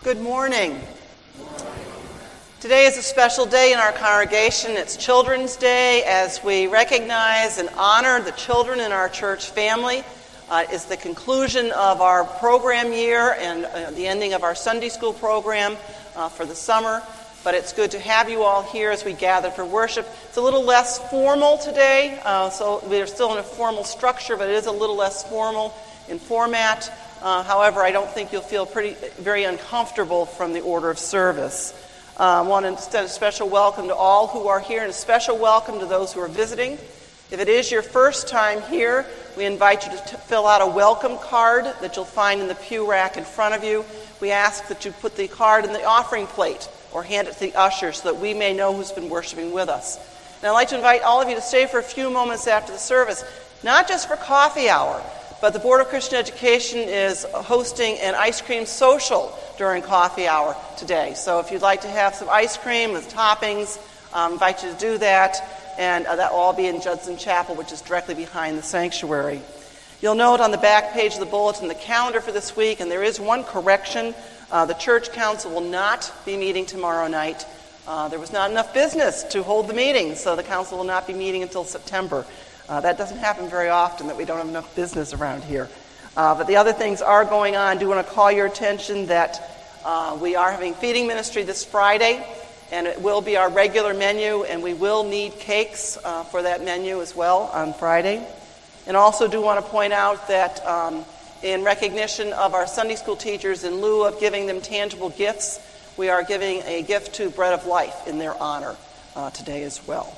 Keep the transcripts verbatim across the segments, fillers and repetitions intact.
Good morning. Today is a special day in our congregation. It's Children's Day as we recognize and honor the children in our church family. Uh, it's the conclusion of our program year and uh, the ending of our Sunday school program uh, for the summer. But it's good to have you all here as we gather for worship. It's a little less formal today, uh, so we're still in a formal structure, but it is a little less formal in format. Uh, however, I don't think you'll feel pretty very uncomfortable from the order of service. Uh, I want to extend a special welcome to all who are here and a special welcome to those who are visiting. If it is your first time here, we invite you to t- fill out a welcome card that you'll find in the pew rack in front of you. We ask that you put the card in the offering plate or hand it to the usher so that we may know who's been worshiping with us. And I'd like to invite all of you to stay for a few moments after the service, not just for coffee hour, but the Board of Christian Education is hosting an ice cream social during coffee hour today. So if you'd like to have some ice cream with toppings, I um, invite you to do that. And uh, that will all be in Judson Chapel, which is directly behind the sanctuary. You'll note on the back page of the bulletin the calendar for this week, and there is one correction. Uh, the church council will not be meeting tomorrow night. Uh, there was not enough business to hold the meeting, so the council will not be meeting until September. Uh, that doesn't happen very often, that we don't have enough business around here. Uh, but the other things are going on. I do want to call your attention that uh, we are having feeding ministry this Friday, and it will be our regular menu, and we will need cakes uh, for that menu as well on Friday. And also do want to point out that um, in recognition of our Sunday school teachers, in lieu of giving them tangible gifts, we are giving a gift to Bread of Life in their honor uh, today as well.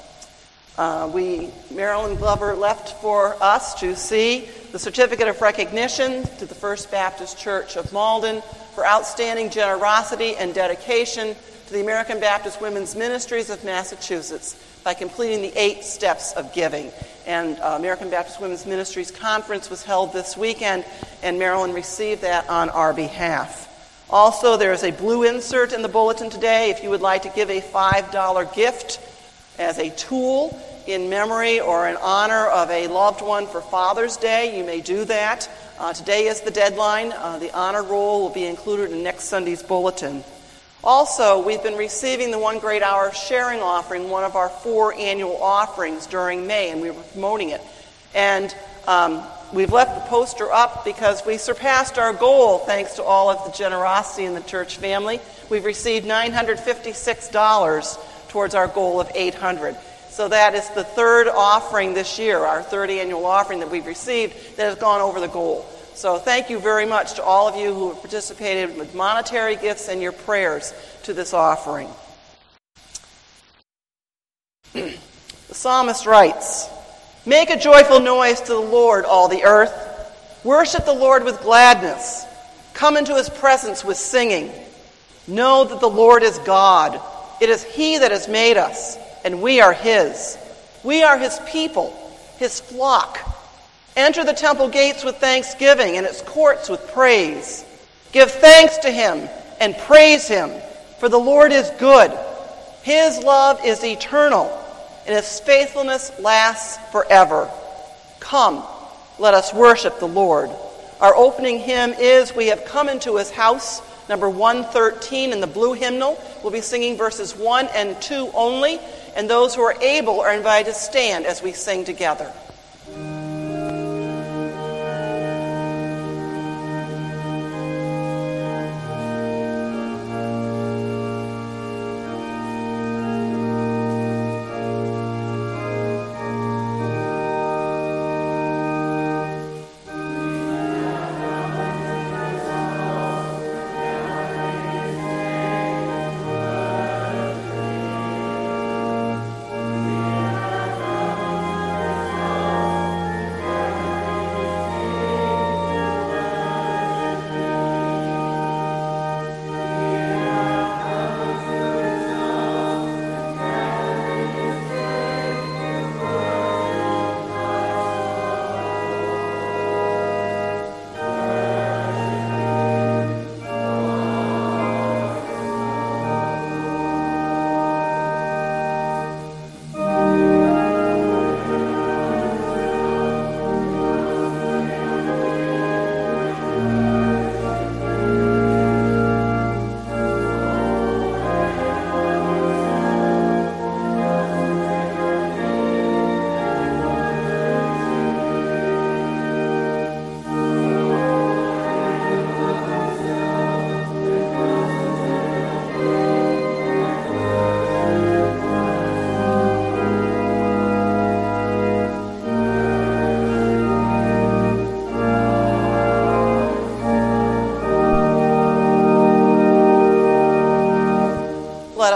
Uh, we, Marilyn Glover left for us to see the Certificate of Recognition to the First Baptist Church of Malden for outstanding generosity and dedication to the American Baptist Women's Ministries of Massachusetts by completing the eight steps of giving. And uh, American Baptist Women's Ministries Conference was held this weekend, and Marilyn received that on our behalf. Also, there is a blue insert in the bulletin today. If you would like to give a five dollar gift as a tool in memory or in honor of a loved one for Father's Day, you may do that. Uh, today is the deadline. Uh, the honor roll will be included in next Sunday's bulletin. Also, we've been receiving the One Great Hour sharing offering, one of our four annual offerings during May, and we were promoting it. And um, we've left the poster up because we surpassed our goal thanks to all of the generosity in the church family. We've received nine hundred fifty-six dollars towards our goal of eight hundred dollars. So that is the third offering this year, our third annual offering that we've received that has gone over the goal. So thank you very much to all of you who have participated with monetary gifts and your prayers to this offering. The psalmist writes, "Make a joyful noise to the Lord, all the earth. Worship the Lord with gladness. Come into his presence with singing. Know that the Lord is God. It is he that has made us, and we are his. We are his people, his flock. Enter the temple gates with thanksgiving and its courts with praise. Give thanks to him and praise him, for the Lord is good. His love is eternal, and his faithfulness lasts forever. Come, let us worship the Lord." Our opening hymn is "We Have Come Into His House," number one thirteen in the blue hymnal. We'll be singing verses one and two only, and those who are able are invited to stand as we sing together. Oh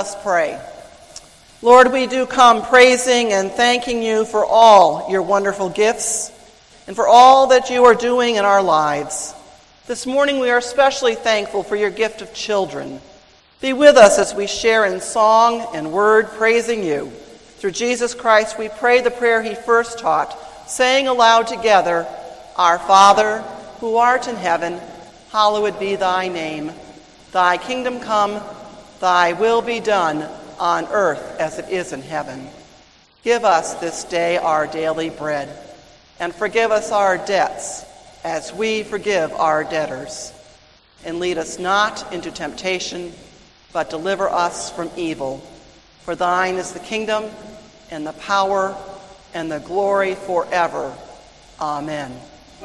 us pray. Lord, we do come praising and thanking you for all your wonderful gifts and for all that you are doing in our lives. This morning we are especially thankful for your gift of children. Be with us as we share in song and word praising you. Through Jesus Christ we pray the prayer he first taught, saying aloud together, Our Father, who art in heaven, hallowed be thy name. Thy kingdom come, thy will be done on earth as it is in heaven. Give us this day our daily bread, and forgive us our debts as we forgive our debtors. And lead us not into temptation, but deliver us from evil. For thine is the kingdom, and the power, and the glory forever. Amen.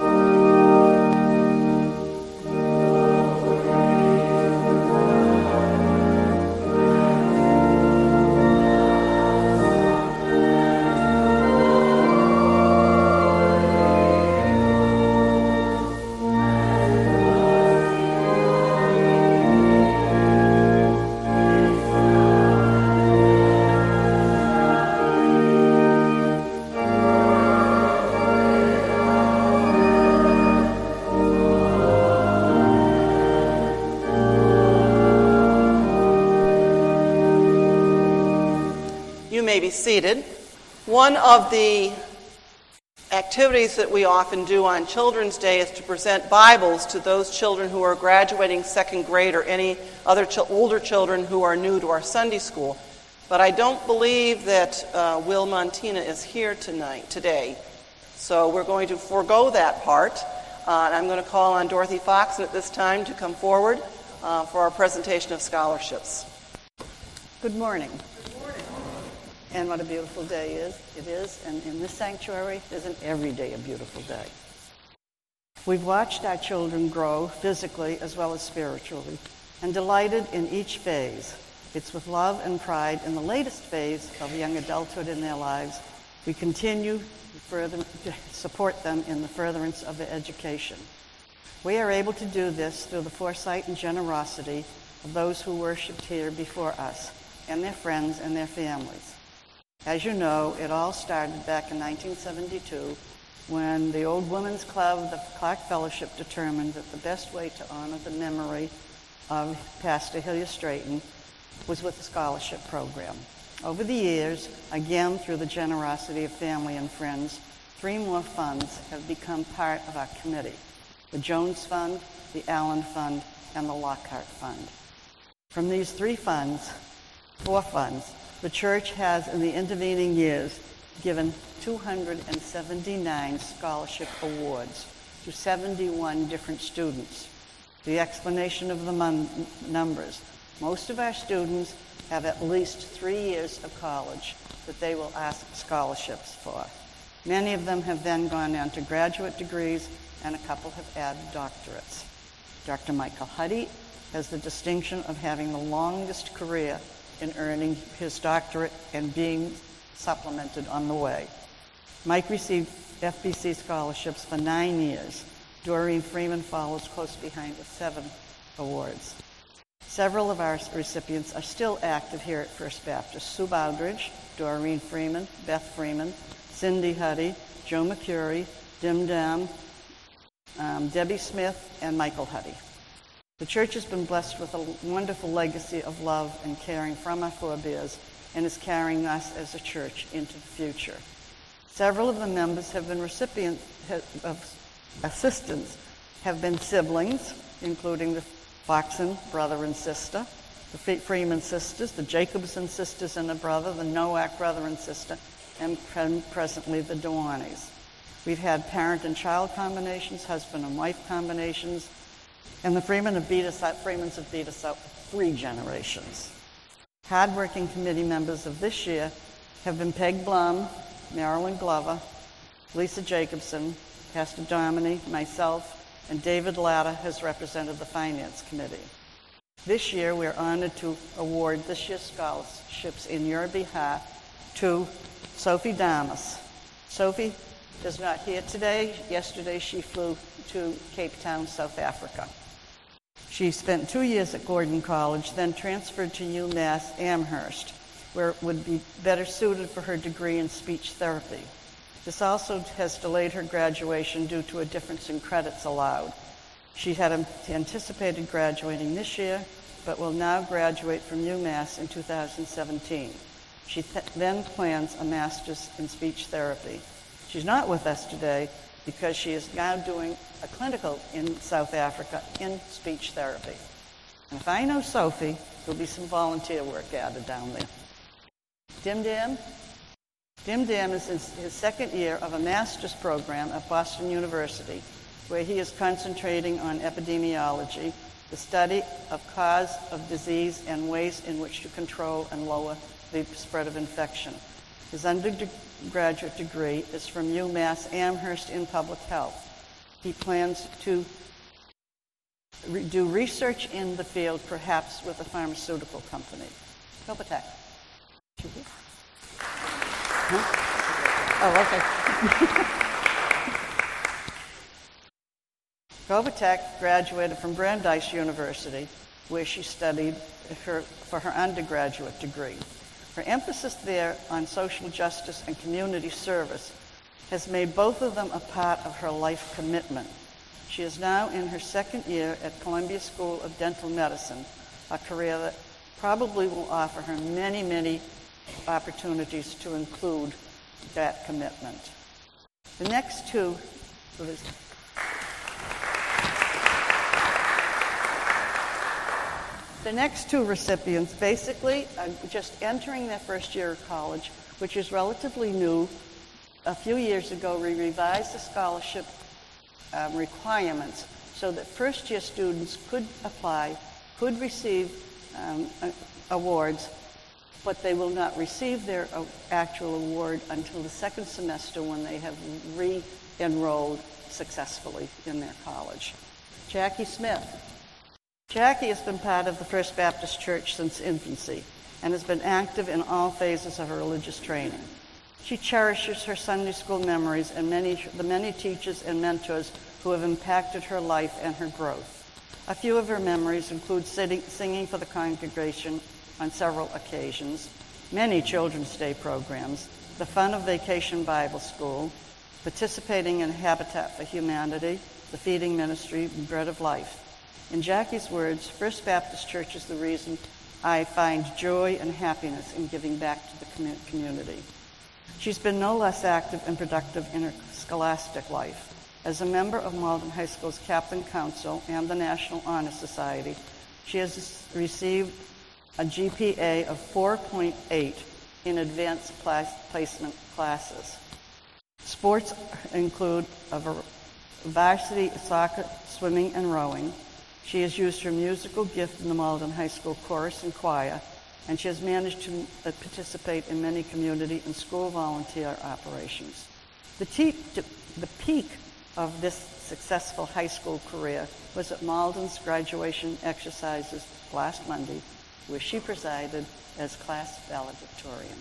Be seated. One of the activities that we often do on Children's Day is to present Bibles to those children who are graduating second grade or any other ch- older children who are new to our Sunday school. But I don't believe that uh, Will Montina is here tonight, today. So we're going to forego that part. Uh, and I'm going to call on Dorothy Foxon at this time to come forward uh, for our presentation of scholarships. Good morning. And what a beautiful day is it is, and in this sanctuary, isn't every day a beautiful day. We've watched our children grow physically as well as spiritually, and delighted in each phase. It's with love and pride in the latest phase of young adulthood in their lives, we continue to further to support them in the furtherance of their education. We are able to do this through the foresight and generosity of those who worshipped here before us, and their friends and their families. As you know, it all started back in nineteen seventy-two when the Old Women's Club, the Clark Fellowship, determined that the best way to honor the memory of Pastor Hillier Straighten was with a scholarship program. Over the years, again through the generosity of family and friends, three more funds have become part of our committee: the Jones Fund, the Allen Fund, and the Lockhart Fund. From these three funds, four funds, the church has, in the intervening years, given two hundred seventy-nine scholarship awards to seventy-one different students. The explanation of the mon- numbers: most of our students have at least three years of college that they will ask scholarships for. Many of them have then gone on to graduate degrees, and a couple have added doctorates. Doctor Michael Huddy has the distinction of having the longest career in earning his doctorate and being supplemented on the way. Mike received F B C scholarships for nine years. Doreen Freeman follows close behind with seven awards. Several of our recipients are still active here at First Baptist: Sue Bowdridge, Doreen Freeman, Beth Freeman, Cindy Huddy, Joe McCurry, Dim Dam, um, Debbie Smith, and Michael Huddy. The church has been blessed with a wonderful legacy of love and caring from our forebears, and is carrying us as a church into the future. Several of the members have been recipients of assistance, have been siblings, including the Foxon brother and sister, the Freeman sisters, the Jacobson sisters and a brother, the Nowak brother and sister, and presently the Dewanis. We've had parent and child combinations, husband and wife combinations, and the Freeman have beat us out, Freemans have beat us out three generations. Hard-working committee members of this year have been Peg Blum, Marilyn Glover, Lisa Jacobson, Pastor Domini, myself, and David Latta has represented the Finance Committee. This year, we're honored to award this year's scholarships in your behalf to Sophie Damas. Sophie is not here today. Yesterday, she flew to Cape Town, South Africa. She spent two years at Gordon College, then transferred to UMass Amherst, where it would be better suited for her degree in speech therapy. This also has delayed her graduation due to a difference in credits allowed. She had anticipated graduating this year, but will now graduate from UMass in two thousand seventeen. She th- then plans a master's in speech therapy. She's not with us today because she is now doing a clinical in South Africa in speech therapy. And if I know Sophie, there'll be some volunteer work added down there. Dim Dim? Dim Dim is in his second year of a master's program at Boston University, where he is concentrating on epidemiology, the study of cause of disease and ways in which to control and lower the spread of infection. His undergraduate degree is from UMass Amherst in public health. He plans to re- do research in the field, perhaps with a pharmaceutical company. Kopatek. Huh? Oh, okay. Kopatek graduated from Brandeis University, where she studied her, for her undergraduate degree. Her emphasis there on social justice and community service has made both of them a part of her life commitment. She is now in her second year at Columbia School of Dental Medicine, a career that probably will offer her many, many opportunities to include that commitment. The next two, the next two recipients basically are just entering their first year of college, which is relatively new. A few years ago, we revised the scholarship um, requirements so that first-year students could apply, could receive um, awards, but they will not receive their uh, actual award until the second semester when they have re-enrolled successfully in their college. Jackie Smith. Jackie has been part of the First Baptist Church since infancy and has been active in all phases of her religious training. She cherishes her Sunday school memories and many, the many teachers and mentors who have impacted her life and her growth. A few of her memories include sitting, singing for the congregation on several occasions, many Children's Day programs, the fun of Vacation Bible School, participating in Habitat for Humanity, the feeding ministry, Bread of Life. In Jackie's words, First Baptist Church is the reason I find joy and happiness in giving back to the community. She's been no less active and productive in her scholastic life. As a member of Malden High School's Captain Council and the National Honor Society, she has received a G P A of four point eight in advanced placement classes. Sports include a varsity soccer, swimming, and rowing. She has used her musical gift in the Malden High School chorus and choir, and she has managed to participate in many community and school volunteer operations. The, te- the peak of this successful high school career was at Malden's graduation exercises last Monday, where she presided as class valedictorian.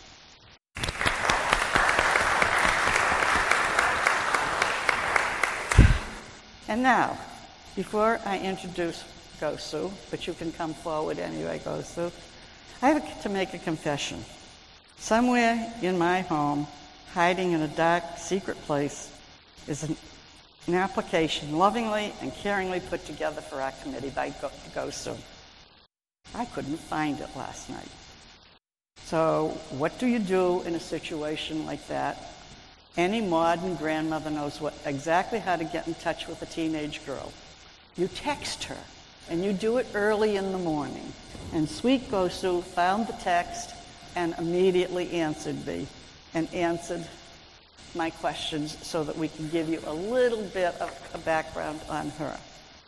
And now, before I introduce Gosu, but you can come forward anyway, Gosu, I have to make a confession. Somewhere in my home, hiding in a dark, secret place, is an, an application lovingly and caringly put together for our committee by Gosu. I couldn't find it last night. So what do you do in a situation like that? Any modern grandmother knows what, exactly how to get in touch with a teenage girl. You text her, and you do it early in the morning. And sweet Gosu found the text and immediately answered me and answered my questions so that we can give you a little bit of a background on her.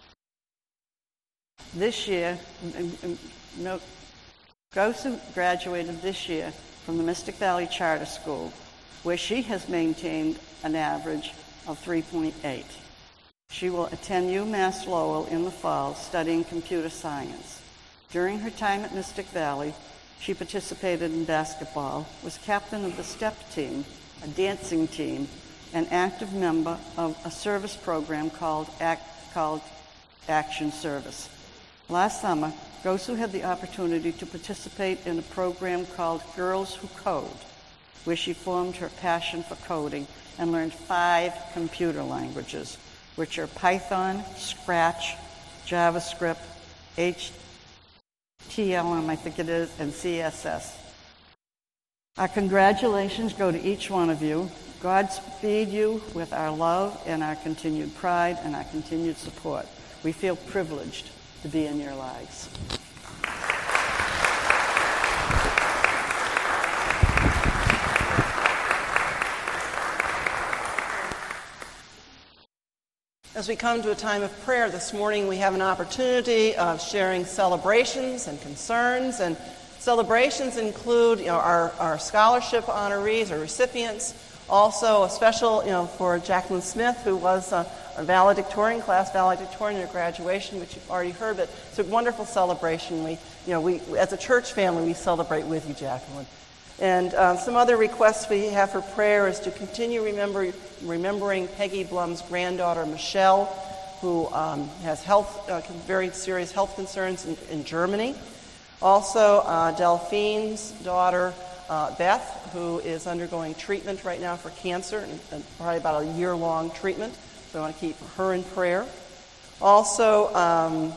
This year, no, Gosu graduated this year from the Mystic Valley Charter School, where she has maintained an average of three point eight. She will attend UMass Lowell in the fall studying computer science. During her time at Mystic Valley, she participated in basketball, was captain of the STEP team, a dancing team, an active member of a service program called, Act, called Action Service. Last summer, Gosu had the opportunity to participate in a program called Girls Who Code, where she formed her passion for coding and learned five computer languages, which are Python, Scratch, JavaScript, H T M L, I think it is, and C S S. Our congratulations go to each one of you. Godspeed you with our love and our continued pride and our continued support. We feel privileged to be in your lives. As we come to a time of prayer this morning, we have an opportunity of sharing celebrations and concerns. And celebrations include, you know, our, our scholarship honorees or recipients. Also, a special, you know, for Jacqueline Smith, who was a, a valedictorian, class valedictorian at graduation, which you've already heard. But it's a wonderful celebration. We, you know, we as a church family, we celebrate with you, Jacqueline. And uh, some other requests we have for prayer is to continue remember, remembering Peggy Blum's granddaughter, Michelle, who um, has health, uh, very serious health concerns in, in Germany. Also, uh, Delphine's daughter, uh, Beth, who is undergoing treatment right now for cancer, and, and probably about a year-long treatment. So I want to keep her in prayer. Also, um,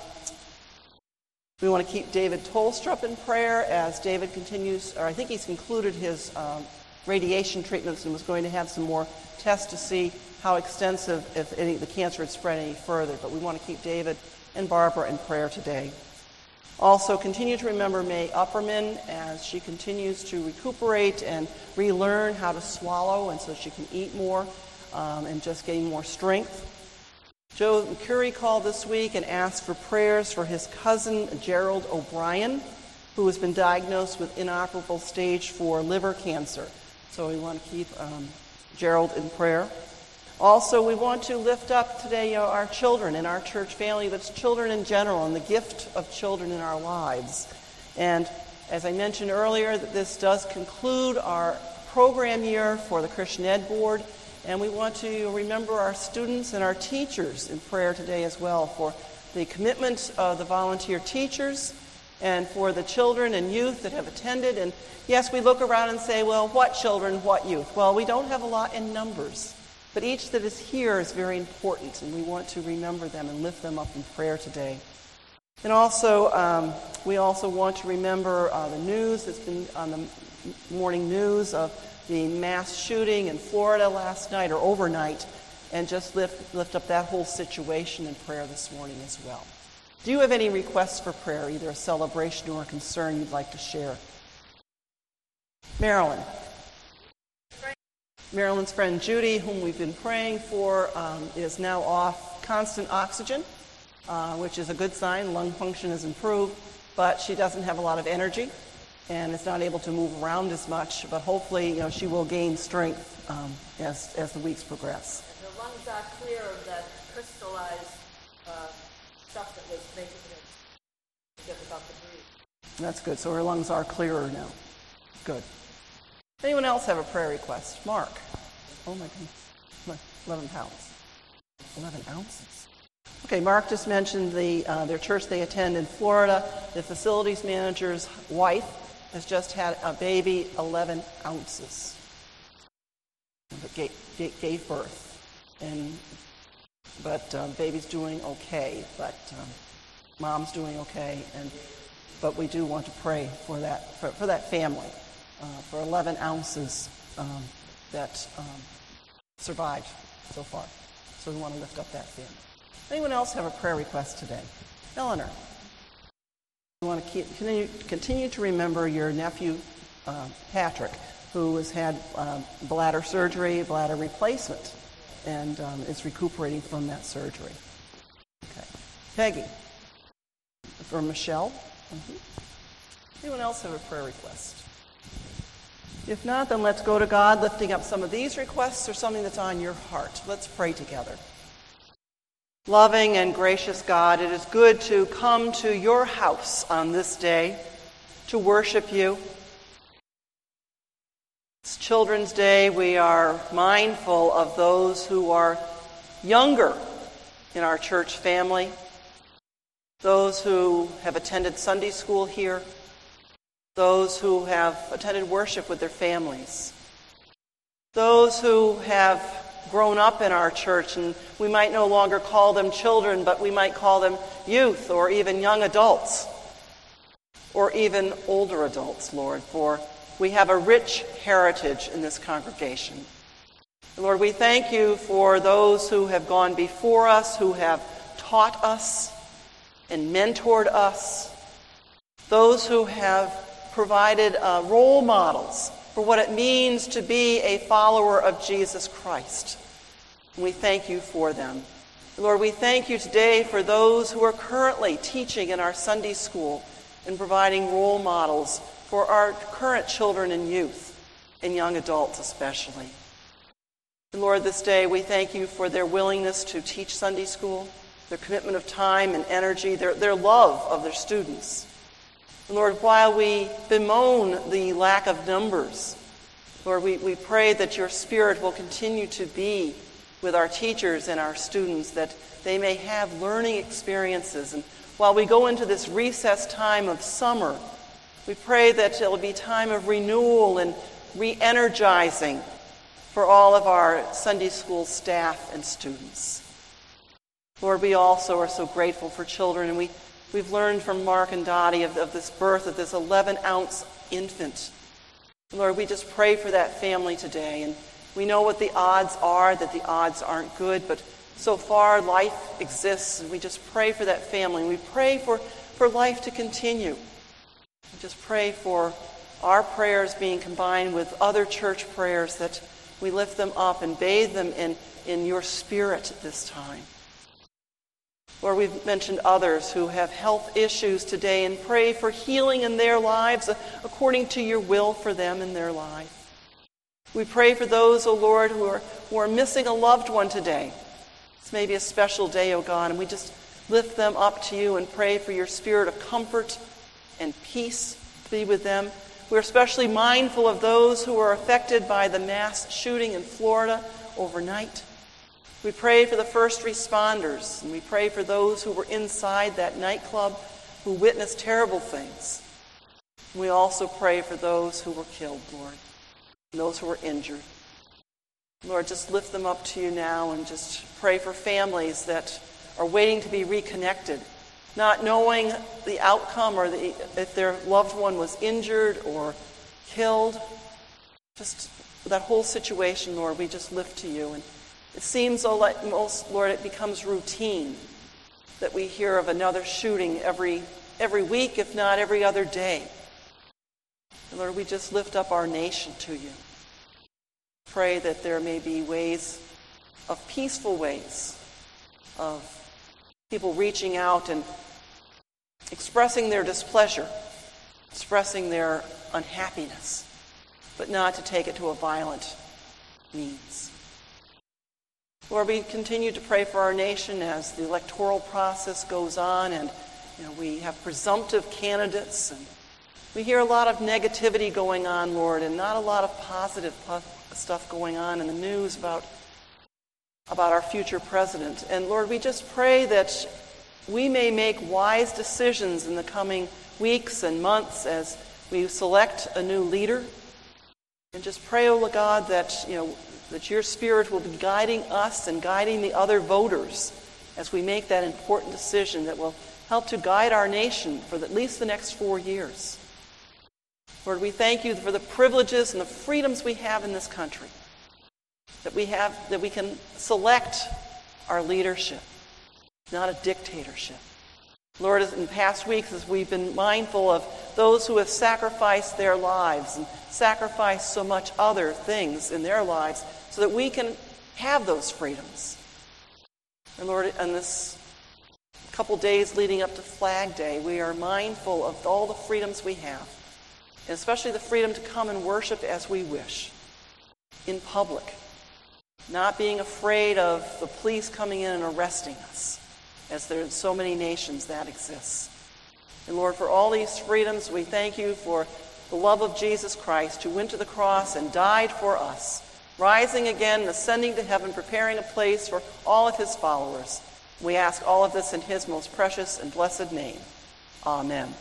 we want to keep David Tolstrup in prayer as David continues, or I think he's concluded his um, radiation treatments and was going to have some more tests to see how extensive, if any, the cancer had spread any further. But we want to keep David and Barbara in prayer today. Also, continue to remember May Upperman as she continues to recuperate and relearn how to swallow, and so she can eat more um, and just gain more strength. Joe McCurry called this week and asked for prayers for his cousin Gerald O'Brien, who has been diagnosed with inoperable stage four liver cancer. So we want to keep um, Gerald in prayer. Also, we want to lift up today, you know, our children in our church family, that's children in general, and the gift of children in our lives. And as I mentioned earlier, that this does conclude our program year for the Christian Ed Board. And we want to remember our students and our teachers in prayer today as well, for the commitment of the volunteer teachers and for the children and youth that have attended. And yes, we look around and say, well, what children, what youth? Well, we don't have a lot in numbers, but each that is here is very important, and we want to remember them and lift them up in prayer today. And also, um, we also want to remember uh, the news that's been on the morning news of the mass shooting in Florida last night or overnight, and just lift, lift up that whole situation in prayer this morning as well. Do you have any requests for prayer, either a celebration or a concern you'd like to share? Marilyn. Marilyn's friend Judy, whom we've been praying for, um, is now off constant oxygen, uh, which is a good sign. Lung function has improved, but she doesn't have a lot of energy and is not able to move around as much. But hopefully, you know, she will gain strength um, as as the weeks progress. And her lungs are clear of that crystallized uh, stuff that was making it difficult to breathe. That's good. So her lungs are clearer now. Good. Anyone else have a prayer request? Mark. Oh my goodness. eleven pounds. eleven ounces. Okay, Mark just mentioned the uh, their church they attend in Florida. The facilities manager's wife has just had a baby, eleven ounces. But gave, gave birth. And but um, baby's doing okay, but um, mom's doing okay. And but we do want to pray for that for, for that family. Uh, for eleven ounces um, that um, survived so far. So we want to lift up that family. Anyone else have a prayer request today? Eleanor. We want to keep, continue, continue to remember your nephew, uh, Patrick, who has had um, bladder surgery, bladder replacement, and um, is recuperating from that surgery. Okay. Peggy. For Michelle. Mm-hmm. Anyone else have a prayer request? If not, then let's go to God, lifting up some of these requests or something that's on your heart. Let's pray together. Loving and gracious God, it is good to come to your house on this day to worship you. It's Children's Day. We are mindful of those who are younger in our church family. those who have attended Sunday school here, those who have attended worship with their families, those who have grown up in our church, and we might no longer call them children, but we might call them youth or even young adults or even older adults, Lord, for we have a rich heritage in this congregation. Lord, we thank you for those who have gone before us, who have taught us and mentored us, those who have provided uh, role models for what it means to be a follower of Jesus Christ. And we thank you for them. Lord, we thank you today for those who are currently teaching in our Sunday school and providing role models for our current children and youth and young adults especially. And Lord, this day we thank you for their willingness to teach Sunday school, their commitment of time and energy, their, their love of their students. And Lord, while we bemoan the lack of numbers, Lord, we, we pray that your Spirit will continue to be with our teachers and our students, that they may have learning experiences. And while we go into this recess time of summer, we pray that it will be time of renewal and re-energizing for all of our Sunday school staff and students. Lord, we also are so grateful for children, and we, we've learned from Mark and Dottie of, of this birth of this eleven-ounce infant. Lord, we just pray for that family today, and we know what the odds are, that the odds aren't good, but so far life exists, and we just pray for that family. We pray for, for life to continue. We just pray for our prayers being combined with other church prayers, that we lift them up and bathe them in, in your Spirit at this time. Lord, we've mentioned others who have health issues today, and pray for healing in their lives according to your will for them in their life. We pray for those, O Lord, who are, who are missing a loved one today. It's maybe a special day, O God, and we just lift them up to you and pray for your spirit of comfort and peace to be with them. We're especially mindful of those who are affected by the mass shooting in Florida overnight. We pray for the first responders, and we pray for those who were inside that nightclub who witnessed terrible things. We also pray for those who were killed, Lord, and those who were injured. Lord, just lift them up to you now, and just pray for families that are waiting to be reconnected, not knowing the outcome or the, if their loved one was injured or killed. Just that whole situation, Lord, we just lift to you. And it seems, oh, like most, Lord, it becomes routine that we hear of another shooting every every week, if not every other day. And Lord, we just lift up our nation to you. Pray that there may be ways of peaceful ways of people reaching out and expressing their displeasure, expressing their unhappiness, but not to take it to a violent means. Lord, we continue to pray for our nation as the electoral process goes on, and you know, we have presumptive candidates, and we hear a lot of negativity going on, Lord, and not a lot of positive stuff going on in the news about, about our future president. And Lord, we just pray that we may make wise decisions in the coming weeks and months as we select a new leader. And just pray, oh God, that you know that your Spirit will be guiding us and guiding the other voters as we make that important decision that will help to guide our nation for at least the next four years. Lord, we thank you for the privileges and the freedoms we have in this country, that we have, that we can select our leadership, not a dictatorship. Lord, in past weeks, as we've been mindful of those who have sacrificed their lives and sacrificed so much other things in their lives so that we can have those freedoms. And Lord, on this couple days leading up to Flag Day, we are mindful of all the freedoms we have, and especially the freedom to come and worship as we wish, in public, not being afraid of the police coming in and arresting us, as there are in so many nations that exists. And Lord, for all these freedoms, we thank you for the love of Jesus Christ, who went to the cross and died for us, rising again, ascending to heaven, preparing a place for all of his followers. We ask all of this in his most precious and blessed name. Amen.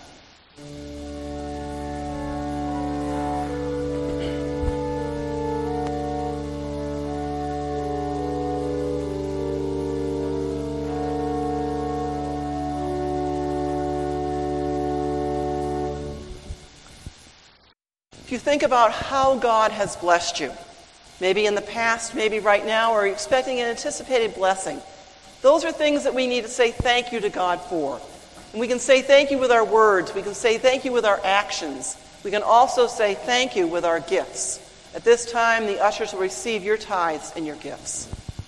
If you think about how God has blessed you, maybe in the past, maybe right now, or you're expecting an anticipated blessing, those are things that we need to say thank you to God for. And we can say thank you with our words. We can say thank you with our actions. We can also say thank you with our gifts. At this time, the ushers will receive your tithes and your gifts.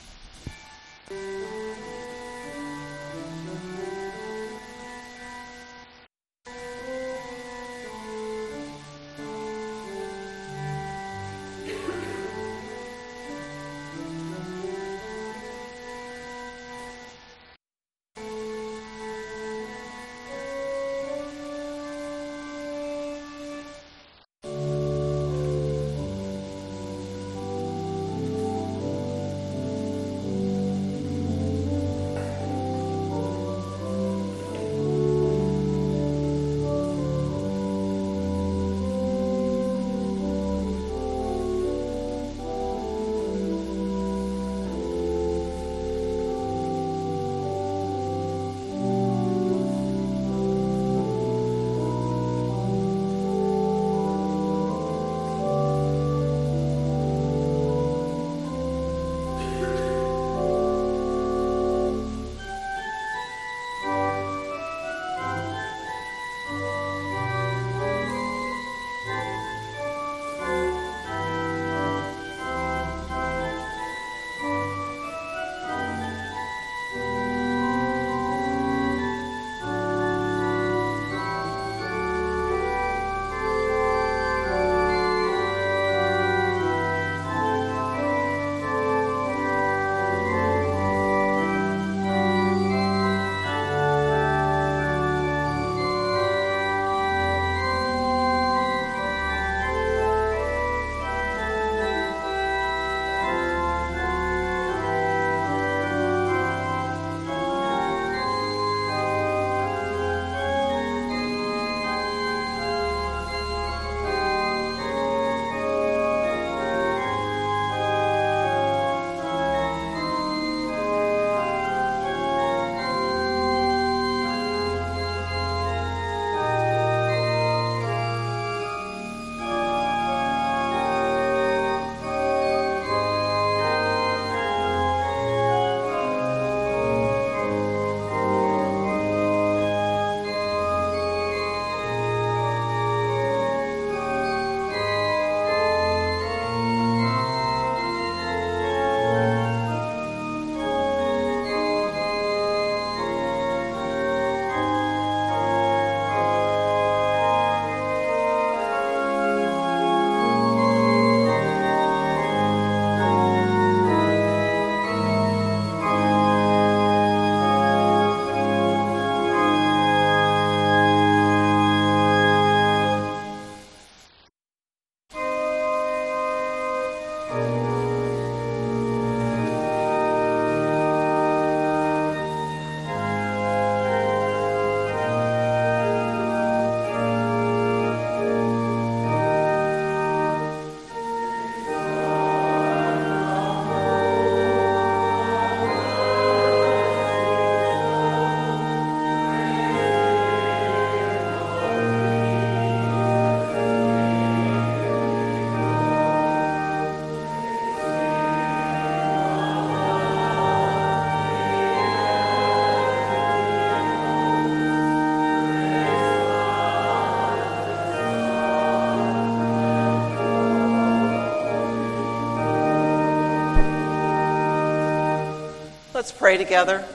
Let's pray together.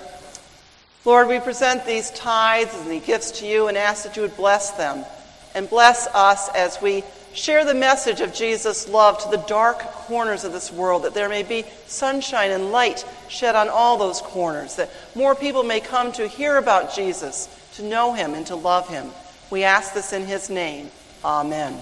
Lord, we present these tithes and the gifts to you and ask that you would bless them and bless us as we share the message of Jesus' love to the dark corners of this world, that there may be sunshine and light shed on all those corners, that more people may come to hear about Jesus, to know him and to love him. We ask this in his name. Amen.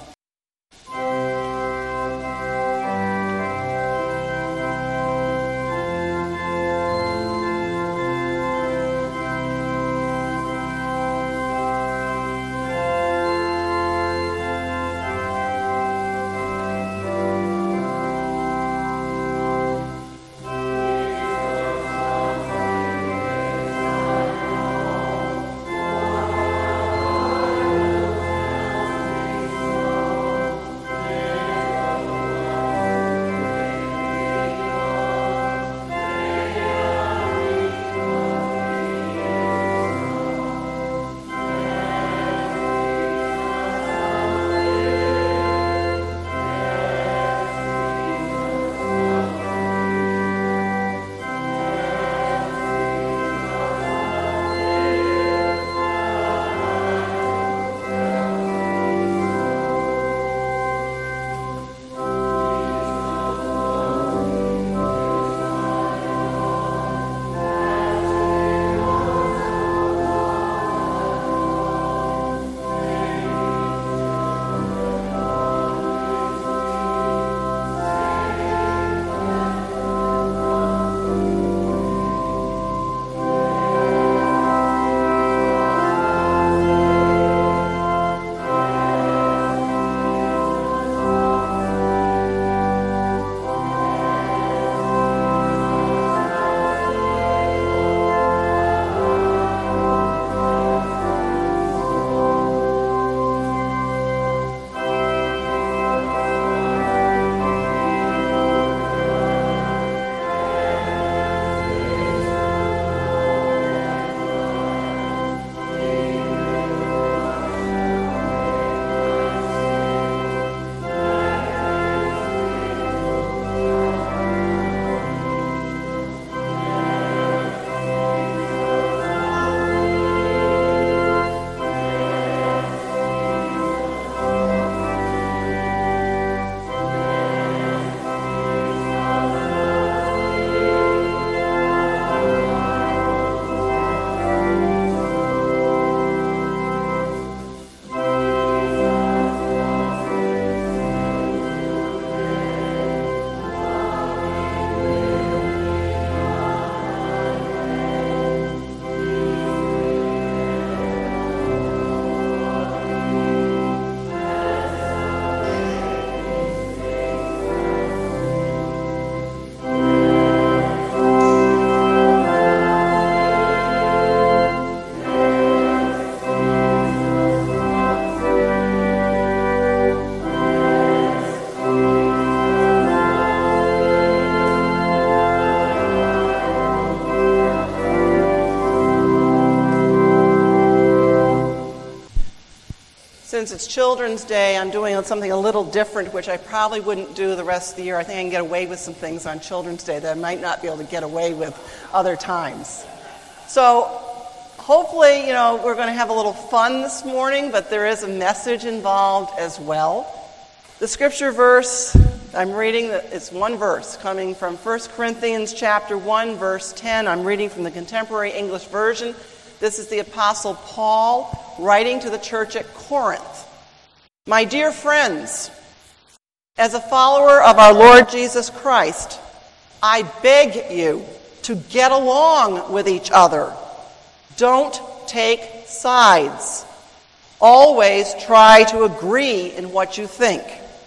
Since it's Children's Day, I'm doing something a little different, which I probably wouldn't do the rest of the year. I think I can get away with some things on Children's Day that I might not be able to get away with other times. So hopefully, you know, we're going to have a little fun this morning, but there is a message involved as well. The scripture verse I'm reading, it's one verse coming from First Corinthians chapter one, verse ten. I'm reading from the Contemporary English Version. This is the Apostle Paul writing to the church at Corinth. My dear friends, as a follower of our Lord Jesus Christ, I beg you to get along with each other. Don't take sides. Always try to agree in what you think.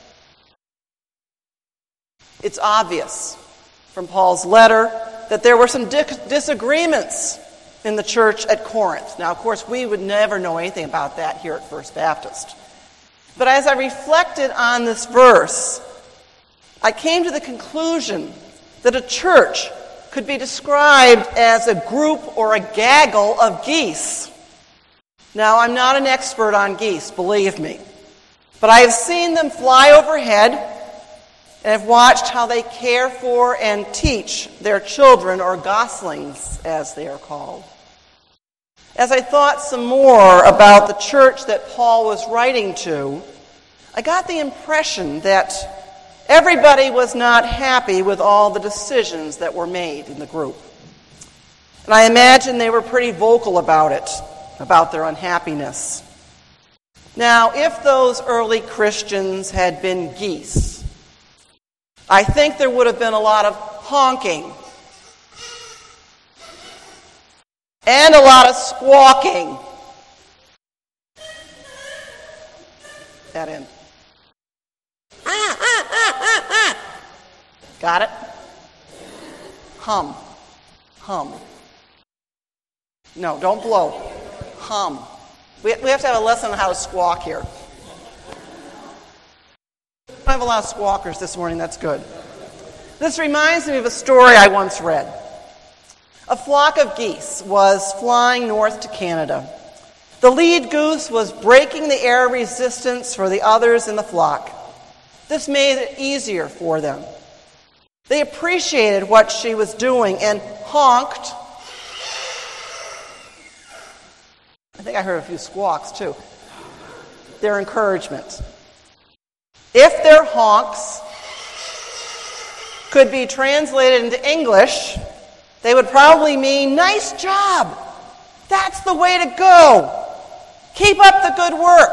It's obvious from Paul's letter that there were some di- disagreements in the church at Corinth. Now, of course, we would never know anything about that here at First Baptist. But as I reflected on this verse, I came to the conclusion that a church could be described as a group or a gaggle of geese. Now, I'm not an expert on geese, believe me, but I have seen them fly overhead and have watched how they care for and teach their children, or goslings, as they are called. As I thought some more about the church that Paul was writing to, I got the impression that everybody was not happy with all the decisions that were made in the group. And I imagine they were pretty vocal about it, about their unhappiness. Now, if those early Christians had been geese, I think there would have been a lot of honking and a lot of squawking. That in. Got it? Hum. Hum. No, don't blow. Hum. We we have to have a lesson on how to squawk here. I have a lot of squawkers this morning, that's good. This reminds me of a story I once read. A flock of geese was flying north to Canada. The lead goose was breaking the air resistance for the others in the flock. This made it easier for them. They appreciated what she was doing and honked. I think I heard a few squawks too. Their encouragement. If their honks could be translated into English, they would probably mean, nice job. That's the way to go. Keep up the good work.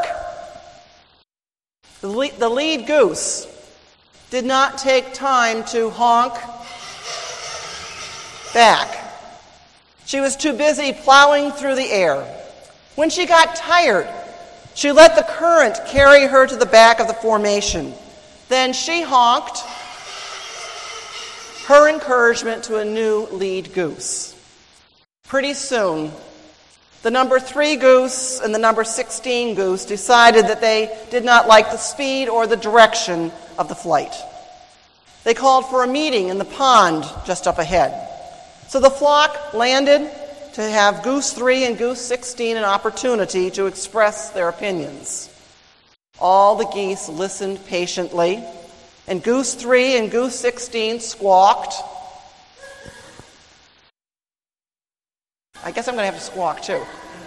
The lead, the lead goose did not take time to honk back. She was too busy plowing through the air. When she got tired, she let the current carry her to the back of the formation. Then she honked her encouragement to a new lead goose. Pretty soon, the number three goose and the number sixteen goose decided that they did not like the speed or the direction of the flight. They called for a meeting in the pond just up ahead. So the flock landed to have Goose three and Goose sixteen an opportunity to express their opinions. All the geese listened patiently, and Goose three and Goose sixteen squawked. I guess I'm going to have to squawk too.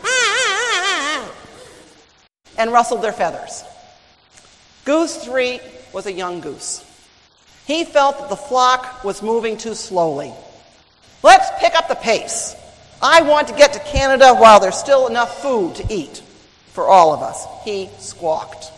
And rustled their feathers. Goose three was a young goose. He felt that the flock was moving too slowly. Let's pick up the pace. I want to get to Canada while there's still enough food to eat for all of us, he squawked.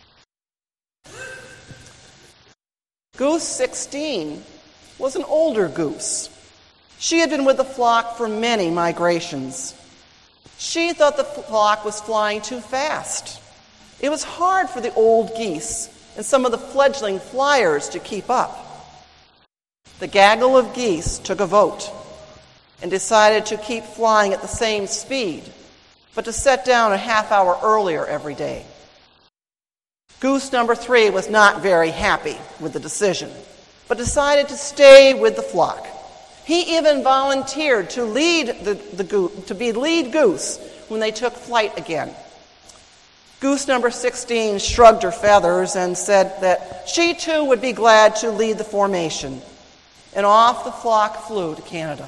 Goose sixteen was an older goose. She had been with the flock for many migrations. She thought the flock was flying too fast. It was hard for the old geese and some of the fledgling flyers to keep up. The gaggle of geese took a vote and decided to keep flying at the same speed, but to set down a half hour earlier every day. Goose number three was not very happy with the decision, but decided to stay with the flock. He even volunteered to lead the, the go- to be lead goose when they took flight again. Goose number sixteen shrugged her feathers and said that she too would be glad to lead the formation. And off the flock flew to Canada.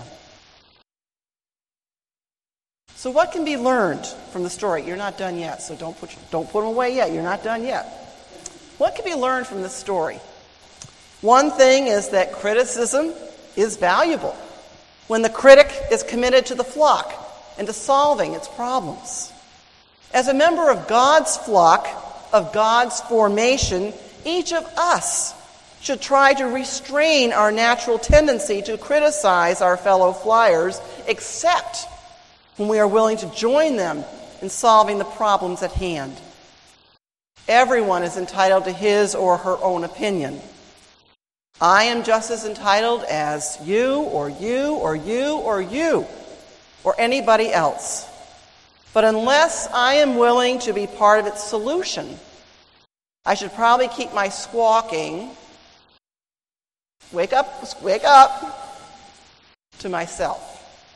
So what can be learned from the story? You're not done yet, so don't put, don't put them away yet. You're not done yet. What can be learned from this story? One thing is that criticism is valuable when the critic is committed to the flock and to solving its problems. As a member of God's flock, of God's formation, each of us should try to restrain our natural tendency to criticize our fellow flyers, except when we are willing to join them in solving the problems at hand. Everyone is entitled to his or her own opinion. I am just as entitled as you or you or you or you or anybody else. But unless I am willing to be part of its solution, I should probably keep my squawking, wake up, wake up, to myself.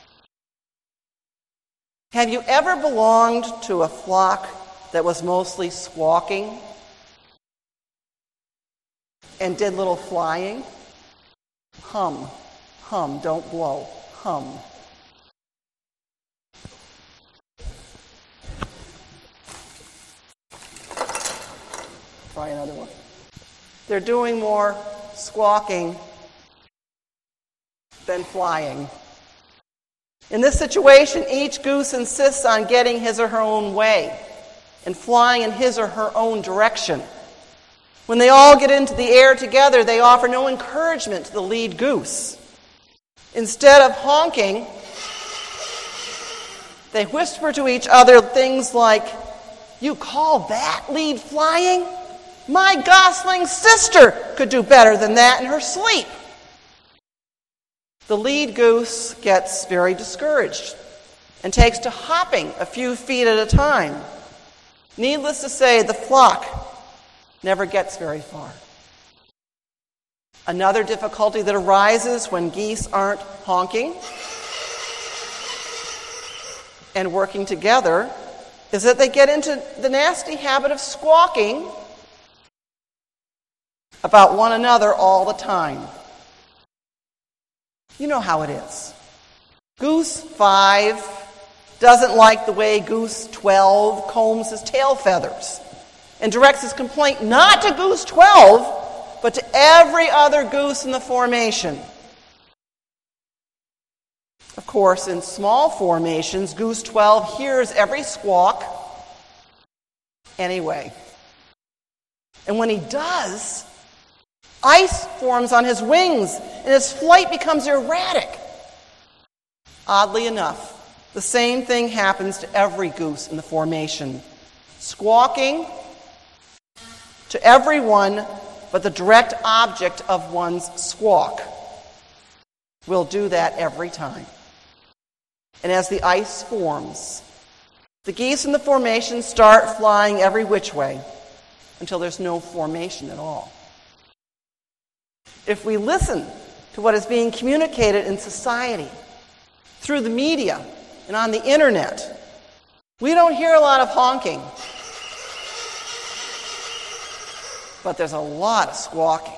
Have you ever belonged to a flock that was mostly squawking and did little flying? Hum, hum, don't blow, hum. Try another one. They're doing more squawking than flying. In this situation, each goose insists on getting his or her own way and flying in his or her own direction. When they all get into the air together, they offer no encouragement to the lead goose. Instead of honking, they whisper to each other things like, "You call that lead flying? My gosling sister could do better than that in her sleep." The lead goose gets very discouraged and takes to hopping a few feet at a time. Needless to say, the flock never gets very far. Another difficulty that arises when geese aren't honking and working together is that they get into the nasty habit of squawking about one another all the time. You know how it is. Goose five doesn't like the way goose twelve combs his tail feathers and directs his complaint not to goose twelve, but to every other goose in the formation. Of course, in small formations, goose twelve hears every squawk anyway. And when he does, ice forms on his wings, and his flight becomes erratic. Oddly enough, the same thing happens to every goose in the formation. Squawking to everyone but the direct object of one's squawk will do that every time. And as the ice forms, the geese in the formation start flying every which way until there's no formation at all. If we listen to what is being communicated in society through the media and on the internet, we don't hear a lot of honking, but there's a lot of squawking.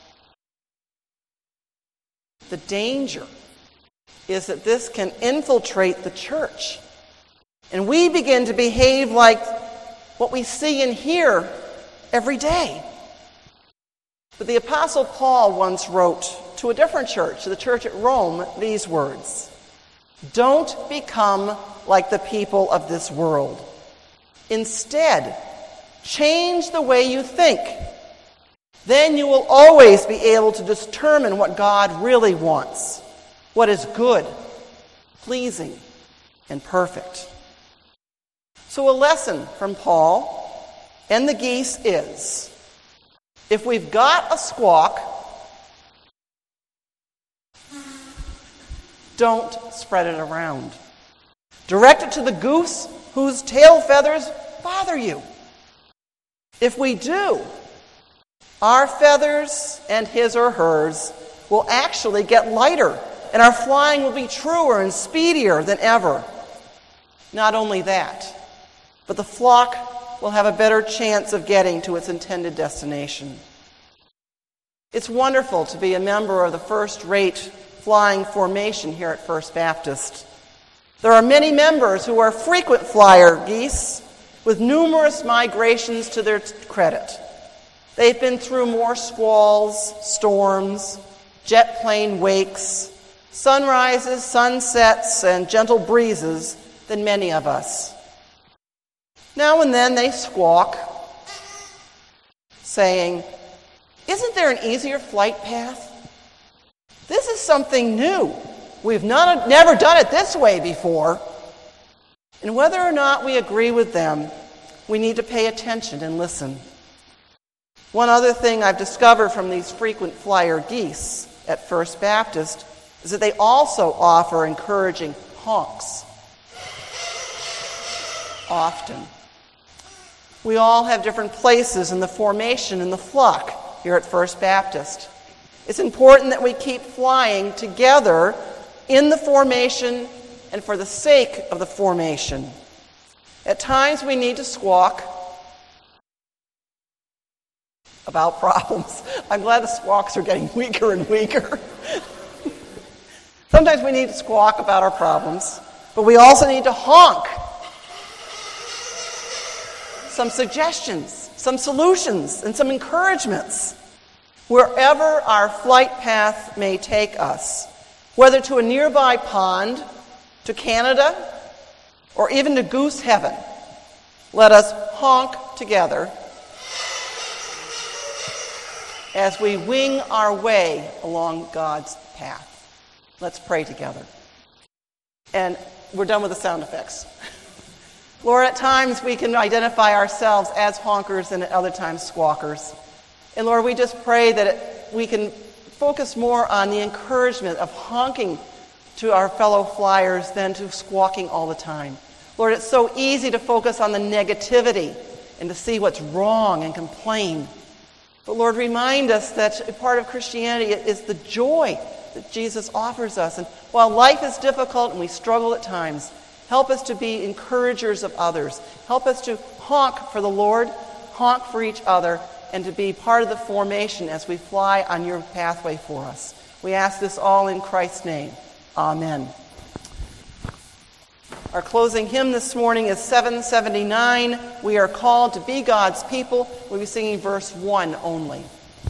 The danger is that this can infiltrate the church, and we begin to behave like what we see and hear every day. But the Apostle Paul once wrote to a different church, to the church at Rome, these words: "Don't become like the people of this world. Instead, change the way you think. Then you will always be able to determine what God really wants, what is good, pleasing, and perfect." So a lesson from Paul and the geese is, if we've got a squawk, don't spread it around. Direct it to the goose whose tail feathers bother you. If we do, our feathers and his or hers will actually get lighter, and our flying will be truer and speedier than ever. Not only that, but the flock will have a better chance of getting to its intended destination. It's wonderful to be a member of the first-rate flying formation here at First Baptist. There are many members who are frequent flyer geese with numerous migrations to their credit. They've been through more squalls, storms, jet plane wakes, sunrises, sunsets, and gentle breezes than many of us. Now and then they squawk, saying, "Isn't there an easier flight path? This is something new. We've not, never done it this way before." And whether or not we agree with them, we need to pay attention and listen. One other thing I've discovered from these frequent flyer geese at First Baptist is that they also offer encouraging honks. Often. We all have different places in the formation in the flock here at First Baptist. It's important that we keep flying together in the formation and for the sake of the formation. At times we need to squawk about problems. I'm glad the squawks are getting weaker and weaker. Sometimes we need to squawk about our problems, but we also need to honk some suggestions, some solutions, and some encouragements wherever our flight path may take us, whether to a nearby pond, to Canada, or even to Goose Heaven. Let us honk together as we wing our way along God's path. Let's pray together. And we're done with the sound effects. Lord, at times we can identify ourselves as honkers and at other times squawkers. And Lord, we just pray that it, we can focus more on the encouragement of honking to our fellow flyers than to squawking all the time. Lord, it's so easy to focus on the negativity and to see what's wrong and complain. But Lord, remind us that a part of Christianity is the joy that Jesus offers us. And while life is difficult and we struggle at times, help us to be encouragers of others. Help us to honk for the Lord, honk for each other, and to be part of the formation as we fly on your pathway for us. We ask this all in Christ's name. Amen. Our closing hymn this morning is seven seventy-nine. We are called to be God's people. We'll be singing verse one only.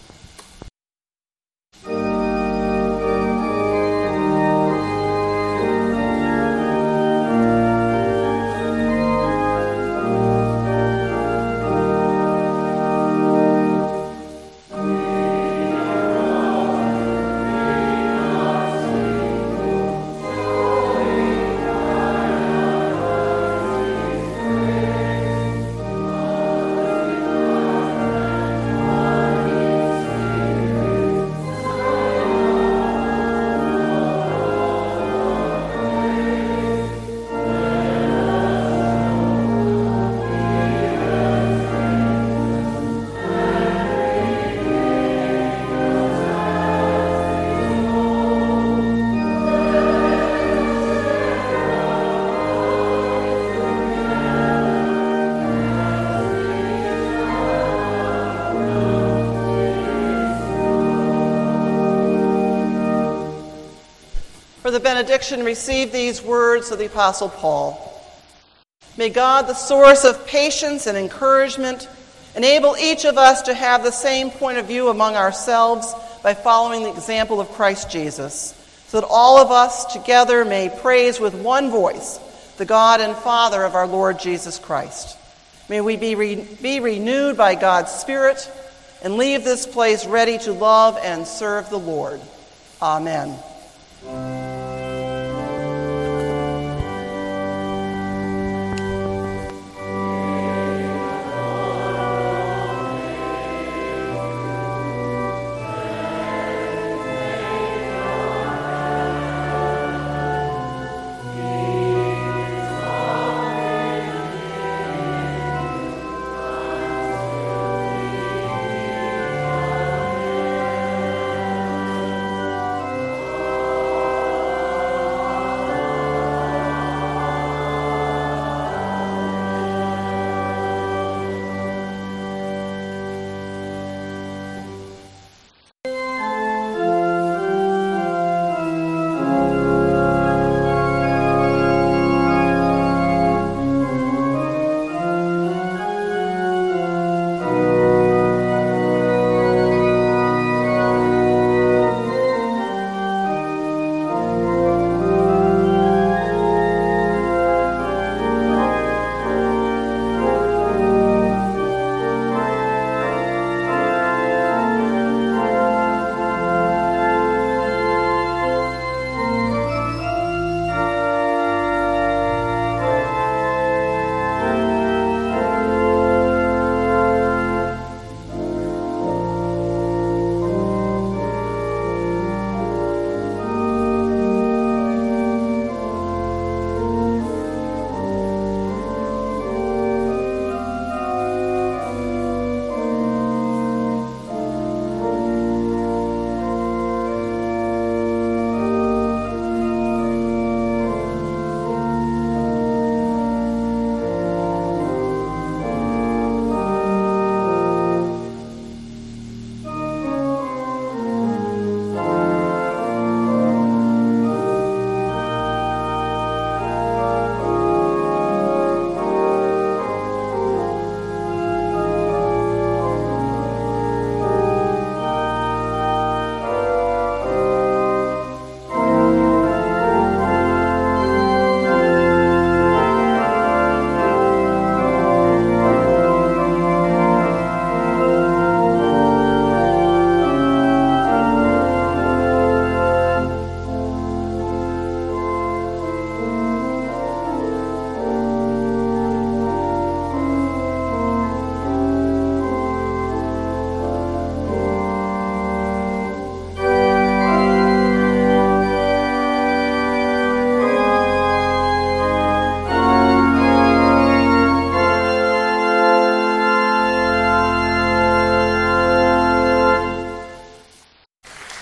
For the benediction, receive these words of the Apostle Paul. May God, the source of patience and encouragement, enable each of us to have the same point of view among ourselves by following the example of Christ Jesus, so that all of us together may praise with one voice the God and Father of our Lord Jesus Christ. May we be, re- be renewed by God's Spirit and leave this place ready to love and serve the Lord. Amen.